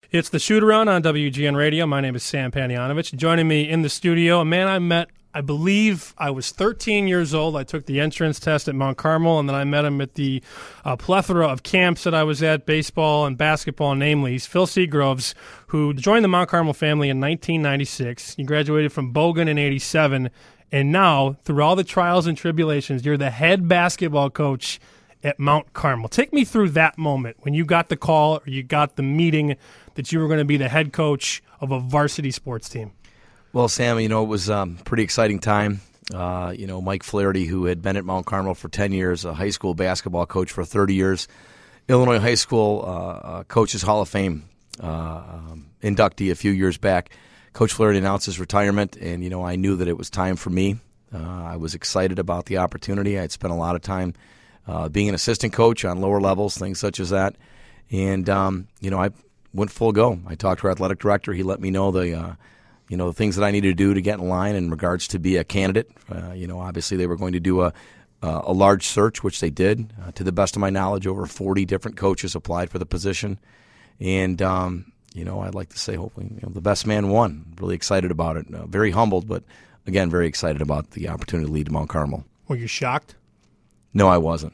It's the Shoot-Around on WGN Radio. My name is Sam Panayonovich. Joining me in the studio, a man I met, I believe I was 13 years old. I took the entrance test at Mount Carmel, and then I met him at the plethora of camps that I was at, baseball and basketball, namely. He's Phil Seagroves, who joined the Mount Carmel family in 1996. He graduated from Bogan in 87, and now, through all the trials and tribulations, you're the head basketball coach at Mount Carmel. Take me through that moment when you got the call or you got the meeting that you were going to be the head coach of a varsity sports team. Well, Sam, it was a pretty exciting time. Mike Flaherty, who had been at Mount Carmel for 10 years, a high school basketball coach for 30 years, Illinois High School Coaches Hall of Fame inductee a few years back. Coach Flaherty announced his retirement, and, I knew that it was time for me. I was excited about the opportunity. I had spent a lot of time being an assistant coach on lower levels, things such as that. And, I went full go. I talked to our athletic director. He let me know the things that I needed to do to get in line in regards to be a candidate. Obviously they were going to do a large search, which they did. To the best of my knowledge, over 40 different coaches applied for the position. And, I'd like to say hopefully the best man won. Really excited about it. Very humbled, but, again, very excited about the opportunity to lead Mount Carmel. Were you shocked? No, I wasn't.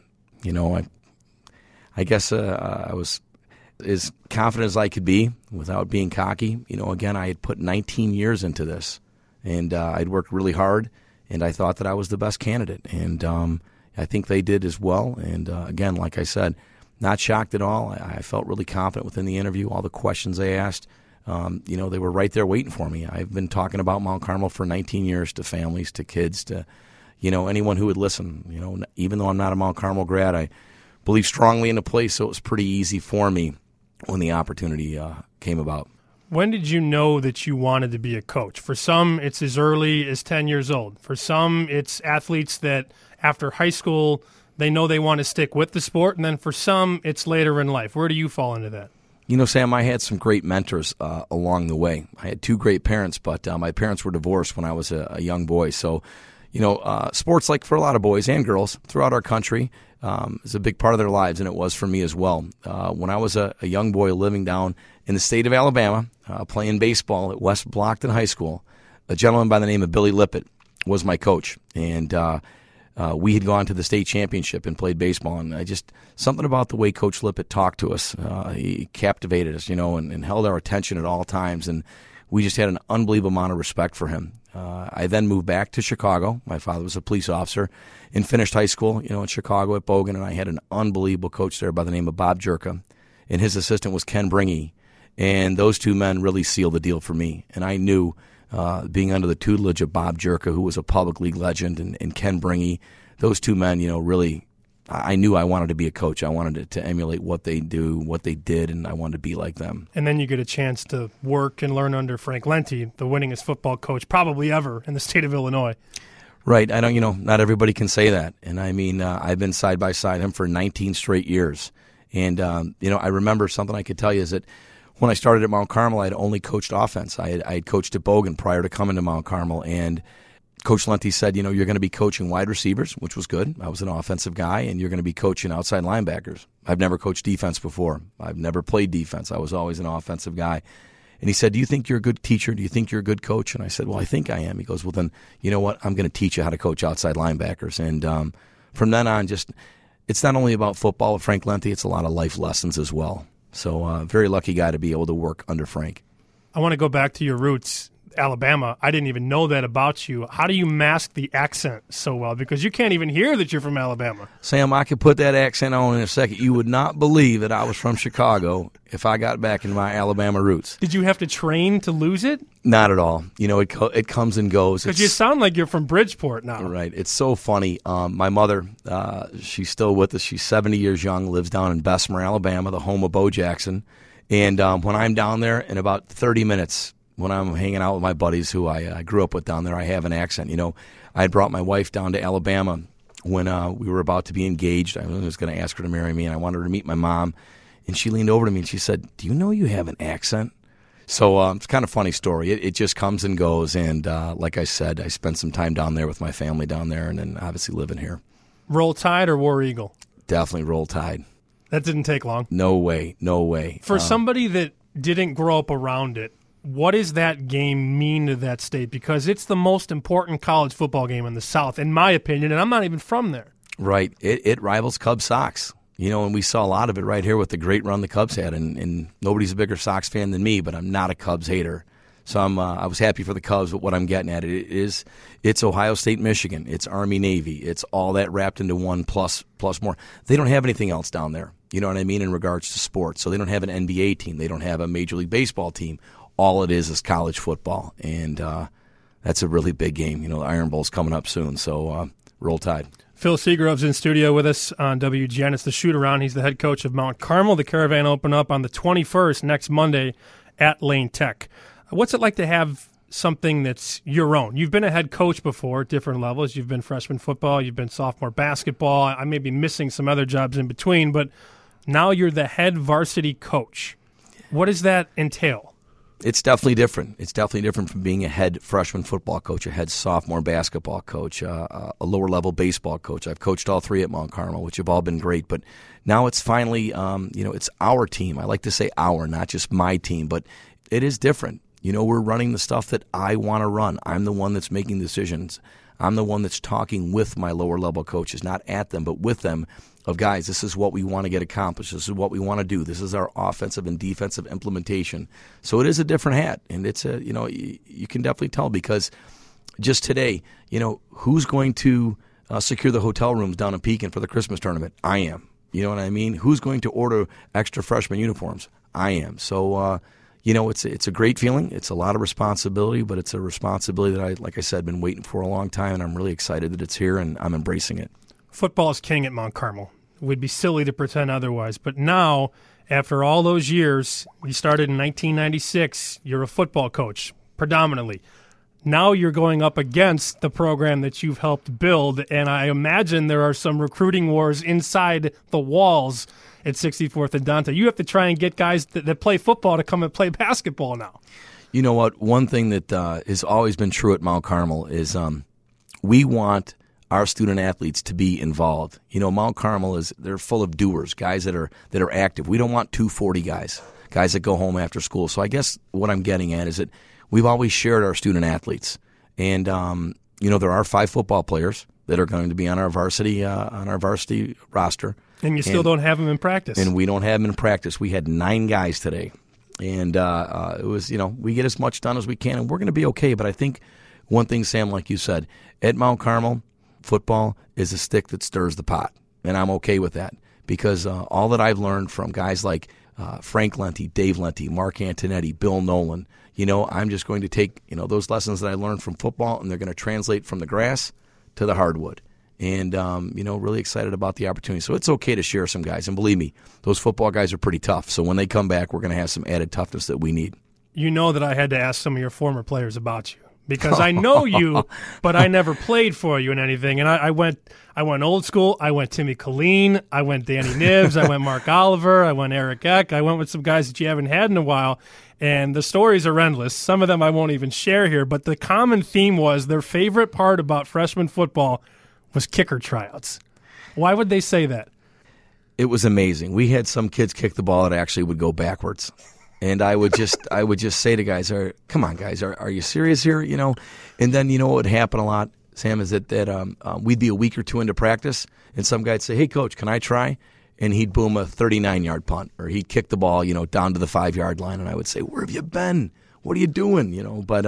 I guess I was as confident as I could be without being cocky. Again, I had put 19 years into this, and I'd worked really hard, and I thought that I was the best candidate. And I think they did as well. And, again, like I said, not shocked at all. I felt really confident within the interview. All the questions they asked, they were right there waiting for me. I've been talking about Mount Carmel for 19 years to families, to kids, to anyone who would listen. Even though I'm not a Mount Carmel grad, I believe strongly in the place, so it was pretty easy for me when the opportunity came about. When did you know that you wanted to be a coach? For some, it's as early as 10 years old. For some, it's athletes that after high school, they know they want to stick with the sport. And then for some, it's later in life. Where do you fall into that? Sam, I had some great mentors along the way. I had two great parents, but my parents were divorced when I was a young boy. So, sports, like for a lot of boys and girls throughout our country, is a big part of their lives, and it was for me as well. When I was a young boy living down in the state of Alabama, playing baseball at West Blockton High School, a gentleman by the name of Billy Lippett was my coach, and we had gone to the state championship and played baseball, and something about the way Coach Lippett talked to us, he captivated us, and held our attention at all times, and we just had an unbelievable amount of respect for him. I then moved back to Chicago. My father was a police officer and finished high school, in Chicago at Bogan, and I had an unbelievable coach there by the name of Bob Jerka, and his assistant was Ken Bringy, and those two men really sealed the deal for me. And I knew, being under the tutelage of Bob Jerka, who was a public league legend, and Ken Bringy, those two men, really, I knew I wanted to be a coach. I wanted to emulate what they do, what they did, and I wanted to be like them. And then you get a chance to work and learn under Frank Lenti, the winningest football coach probably ever in the state of Illinois. Right. I don't, not everybody can say that. And I mean, I've been side by side him for 19 straight years. And, I remember something I could tell you is that when I started at Mount Carmel, I had only coached offense. I had coached at Bogan prior to coming to Mount Carmel, and Coach Lenti said, you're going to be coaching wide receivers, which was good. I was an offensive guy, and you're going to be coaching outside linebackers. I've never coached defense before. I've never played defense. I was always an offensive guy. And he said, do you think you're a good teacher? Do you think you're a good coach? And I said, well, I think I am. He goes, well, then, you know what? I'm going to teach you how to coach outside linebackers. And from then on, it's not only about football with Frank Lenti, it's a lot of life lessons as well. So very lucky guy to be able to work under Frank. I want to go back to your roots. Alabama, I didn't even know that about you. How do you mask the accent so well? Because you can't even hear that you're from Alabama. Sam, I could put that accent on in a second. You would not believe that I was from Chicago if I got back into my Alabama roots. Did you have to train to lose it? Not at all. It comes and goes. Because you sound like you're from Bridgeport now. Right. It's so funny. My mother, she's still with us. She's 70 years young, lives down in Bessemer, Alabama, the home of Bo Jackson. And when I'm down there in about 30 minutes, when I'm hanging out with my buddies who I grew up with down there, I have an accent. I had brought my wife down to Alabama when we were about to be engaged. I was going to ask her to marry me, and I wanted her to meet my mom. And she leaned over to me and she said, do you know you have an accent? So it's kind of a funny story. It just comes and goes. And like I said, I spent some time down there with my family down there, and then obviously living here. Roll Tide or War Eagle? Definitely Roll Tide. That didn't take long. No way. For somebody that didn't grow up around it, what does that game mean to that state? Because it's the most important college football game in the South, in my opinion, and I'm not even from there. Right. It rivals Cubs Sox. And we saw a lot of it right here with the great run the Cubs had. And nobody's a bigger Sox fan than me, but I'm not a Cubs hater. So I was happy for the Cubs, but what I'm getting at it's Ohio State, Michigan. It's Army, Navy. It's all that wrapped into one plus more. They don't have anything else down there, you know what I mean, in regards to sports. So they don't have an NBA team. They don't have a Major League Baseball team. All it is college football. And that's a really big game. The Iron Bowl's coming up soon, so roll Tide. Phil Seagrove's in studio with us on WGN. It's the shoot-around. He's the head coach of Mount Carmel. The Caravan open up on the 21st, next Monday, at Lane Tech. What's it like to have something that's your own? You've been a head coach before at different levels. You've been freshman football. You've been sophomore basketball. I may be missing some other jobs in between, but now you're the head varsity coach. What does that entail? It's definitely different. It's definitely different from being a head freshman football coach, a head sophomore basketball coach, a lower-level baseball coach. I've coached all three at Mount Carmel, which have all been great. But now it's finally, it's our team. I like to say our, not just my team, but it is different. We're running the stuff that I want to run. I'm the one that's making decisions. I'm the one that's talking with my lower-level coaches, not at them, but with them, of guys, this is what we want to get accomplished. This is what we want to do. This is our offensive and defensive implementation. So it is a different hat, and it's you can definitely tell because just today, who's going to secure the hotel rooms down in Pekin for the Christmas tournament? I am. You know what I mean? Who's going to order extra freshman uniforms? I am. So, it's a great feeling. It's a lot of responsibility, but it's a responsibility that like I said, been waiting for a long time, and I'm really excited that it's here, and I'm embracing it. Football is king at Mount Carmel. It would be silly to pretend otherwise. But now, after all those years, you started in 1996, you're a football coach, predominantly. Now you're going up against the program that you've helped build, and I imagine there are some recruiting wars inside the walls at 64th and Dante. You have to try and get guys that play football to come and play basketball now. You know what? One thing that has always been true at Mount Carmel is we want our student athletes to be involved. Mount Carmel they're full of doers, guys that are active. We don't want 240 guys that go home after school. So I guess what I'm getting at is that we've always shared our student athletes. And there are 5 football players that are going to be on our varsity roster. And you still don't have them in practice. And we don't have them in practice. We had 9 guys today. And it was, we get as much done as we can, and we're going to be okay. But I think one thing, Sam, like you said, at Mount Carmel, football is a stick that stirs the pot, and I'm okay with that because all that I've learned from guys like Frank Lenti, Dave Lenti, Mark Antonetti, Bill Nolan, I'm just going to take those lessons that I learned from football, and they're going to translate from the grass to the hardwood. And really excited about the opportunity. So it's okay to share some guys, and believe me, those football guys are pretty tough. So when they come back, we're going to have some added toughness that we need. You know that I had to ask some of your former players about you. Because I know you, but I never played for you in anything. And I went old school. I went Timmy Colleen. I went Danny Nibbs. I went Mark Oliver. I went Eric Eck. I went with some guys that you haven't had in a while. And the stories are endless. Some of them I won't even share here. But the common theme was their favorite part about freshman football was kicker tryouts. Why would they say that? It was amazing. We had some kids kick the ball that actually would go backwards. And I would just say to guys, come on, guys, are you serious here? And then what would happen a lot, Sam, is that we'd be a week or two into practice, and some guy'd say, hey, Coach, can I try? And he'd boom a 39-yard punt, or he'd kick the ball, down to the 5-yard line, and I would say, where have you been? What are you doing? But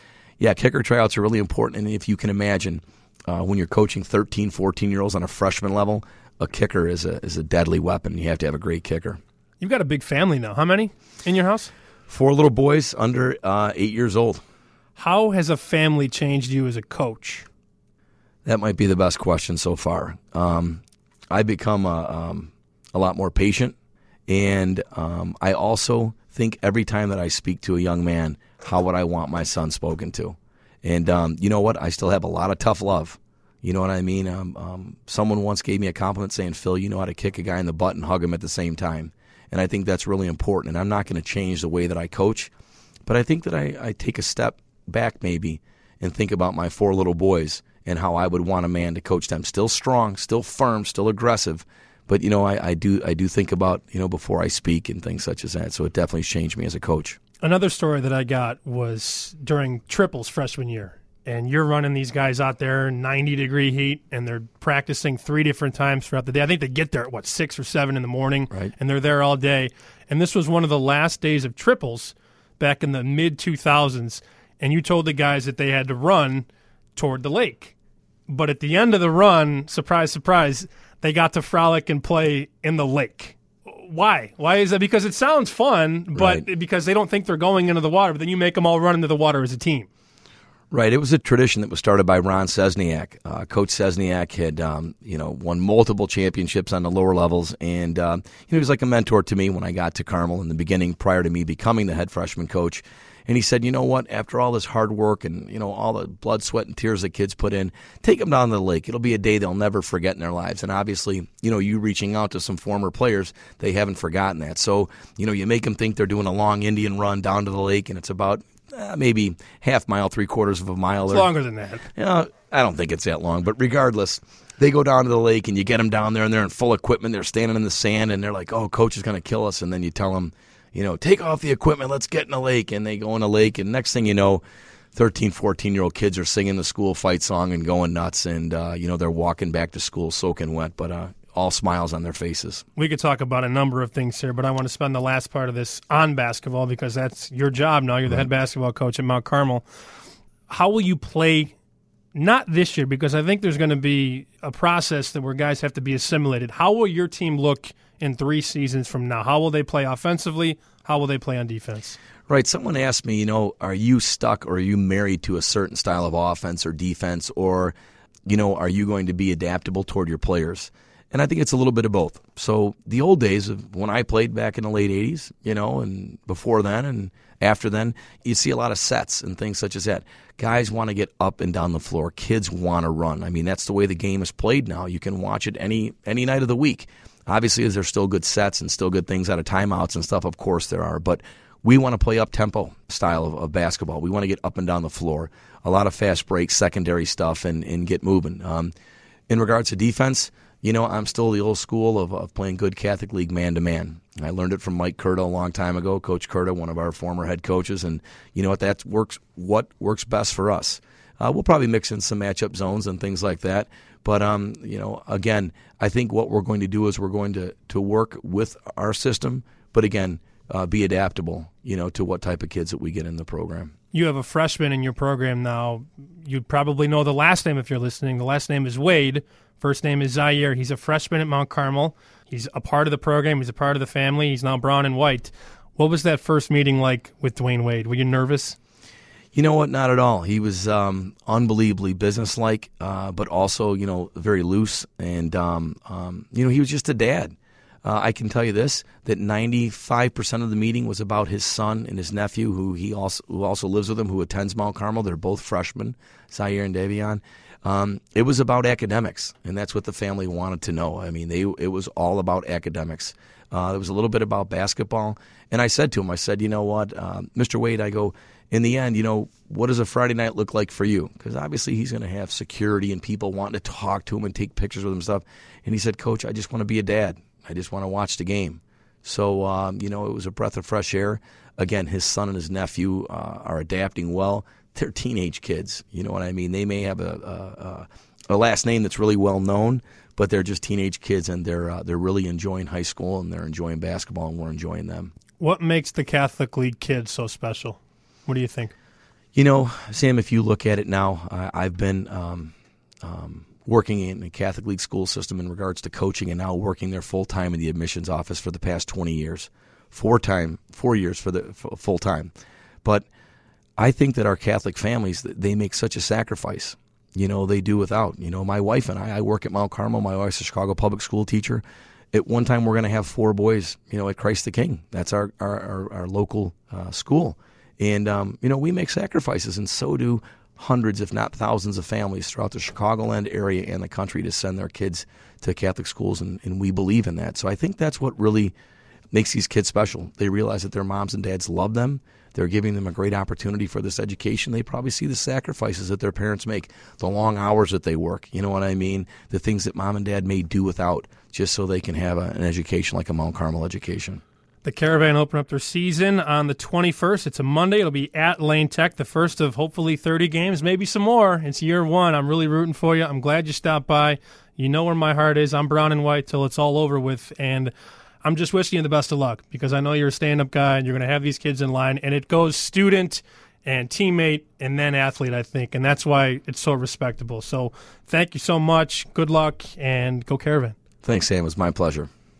kicker tryouts are really important, and if you can imagine, when you're coaching 13, 14-year-olds on a freshman level, a kicker is a deadly weapon. You have to have a great kicker. You've got a big family now. How many in your house? 4 little boys under 8 years old. How has a family changed you as a coach? That might be the best question so far. I've become a lot more patient, and I also think every time that I speak to a young man, how would I want my son spoken to? And you know what? I still have a lot of tough love. You know what I mean? Someone once gave me a compliment saying, Phil, you know how to kick a guy in the butt and hug him at the same time. And I think that's really important. And I'm not going to change the way that I coach, but I think that I take a step back maybe and think about my 4 little boys and how I would want a man to coach them. Still strong, still firm, still aggressive, But I do think about before I speak and things such as that. So it definitely changed me as a coach. Another story that I got was during triples freshman year, and you're running these guys out there 90-degree heat, and they're practicing 3 different times throughout the day. I think they get there at 6 or 7 in the morning, right? And they're there all day. And this was one of the last days of triples back in the mid-2000s, and you told the guys that they had to run toward the lake. But at the end of the run, surprise, surprise, they got to frolic and play in the lake. Why? Why is that? Because it sounds fun, but right. Because they don't think they're going into the water, but then you make them all run into the water as a team. Right. It was a tradition that was started by Ron Cesniak. Coach Cesniak had, won multiple championships on the lower levels, and he was like a mentor to me when I got to Carmel in the beginning, prior to me becoming the head freshman coach. And he said, you know what, after all this hard work and, all the blood, sweat, and tears that kids put in, take them down to the lake. It'll be a day they'll never forget in their lives. And obviously, you reaching out to some former players, they haven't forgotten that. So, you make them think they're doing a long Indian run down to the lake, and it's about maybe half mile, 3/4 of a mile. It's longer than that. I don't think it's that long. But regardless, they go down to the lake, and you get them down there, and they're in full equipment. They're standing in the sand, and they're like, oh, coach is going to kill us. And then you tell them, take off the equipment, let's get in the lake. And they go in the lake, and next thing you know, 13, 14-year-old kids are singing the school fight song and going nuts, and, they're walking back to school soaking wet, but all smiles on their faces. We could talk about a number of things here, but I want to spend the last part of this on basketball because that's your job now. You're the head basketball coach at Mount Carmel. How will you play, not this year, because I think there's going to be a process where guys have to be assimilated. How will your team look in 3 seasons from now? How will they play offensively? How will they play on defense? Right. Someone asked me, are you stuck or are you married to a certain style of offense or defense, or, are you going to be adaptable toward your players? And I think it's a little bit of both. So the old days of when I played back in the late 80s, and before then and after then, you see a lot of sets and things such as that. Guys want to get up and down the floor. Kids want to run. I mean, that's the way the game is played now. You can watch it any night of the week. Obviously, is there still good sets and still good things out of timeouts and stuff? Of course there are. But we want to play up-tempo style of basketball. We want to get up and down the floor. A lot of fast breaks, secondary stuff, and get moving. In regards to defense, I'm still the old school of playing good Catholic League man-to-man. I learned it from Mike Curta a long time ago, Coach Curta, one of our former head coaches, and that works best for us. We'll probably mix in some matchup zones and things like that. But, again, I think what we're going to do is we're going to work with our system, but, again, be adaptable, to what type of kids that we get in the program. You have a freshman in your program now. You probably know the last name if you're listening. The last name is Wade. First name is Zaire. He's a freshman at Mount Carmel. He's a part of the program. He's a part of the family. He's now brown and white. What was that first meeting like with Dwayne Wade? Were you nervous? You know what? Not at all. He was unbelievably businesslike, but also, very loose. And, he was just a dad. I can tell you this, that 95% of the meeting was about his son and his nephew, who also lives with him, who attends Mount Carmel. They're both freshmen, Zaire and Davion. It was about academics, and that's what the family wanted to know. I mean, it was all about academics. There was a little bit about basketball. And I said to him, you know what, Mr. Wade, I go, in the end, what does a Friday night look like for you? Because obviously he's going to have security and people wanting to talk to him and take pictures with him and stuff. And he said, Coach, I just want to be a dad. I just want to watch the game. So, it was a breath of fresh air. Again, his son and his nephew are adapting well. They're teenage kids. You know what I mean? They may have a last name that's really well known, but they're just teenage kids, and they're really enjoying high school, and they're enjoying basketball, and we're enjoying them. What makes the Catholic League kids so special? What do you think? Sam, if you look at it now, I've been working in the Catholic League school system in regards to coaching, and now working there full-time in the admissions office for the past 20 years. 4 years for the full-time. But I think that our Catholic families, they make such a sacrifice. They do without. My wife and I work at Mount Carmel. My wife's a Chicago public school teacher. At one time, we're going to have 4 boys, at Christ the King. That's our local school. And, we make sacrifices, and so do hundreds, if not thousands, of families throughout the Chicagoland area and the country to send their kids to Catholic schools, and we believe in that. So I think that's what really makes these kids special. They realize that their moms and dads love them. they're giving them a great opportunity for this education. They probably see the sacrifices that their parents make, the long hours that they work, you know what I mean, the things that mom and dad may do without just so they can have an education like a Mount Carmel education. The Caravan open up their season on the 21st. It's a Monday. It'll be at Lane Tech, the first of hopefully 30 games, maybe some more. It's year one. I'm really rooting for you. I'm glad you stopped by. You know where my heart is. I'm brown and white till it's all over with, and I'm just wishing you the best of luck because I know you're a stand-up guy and you're going to have these kids in line, and it goes student and teammate and then athlete, I think, and that's why it's so respectable. So thank you so much. Good luck, and go Caravan. Thanks, Sam. It was my pleasure.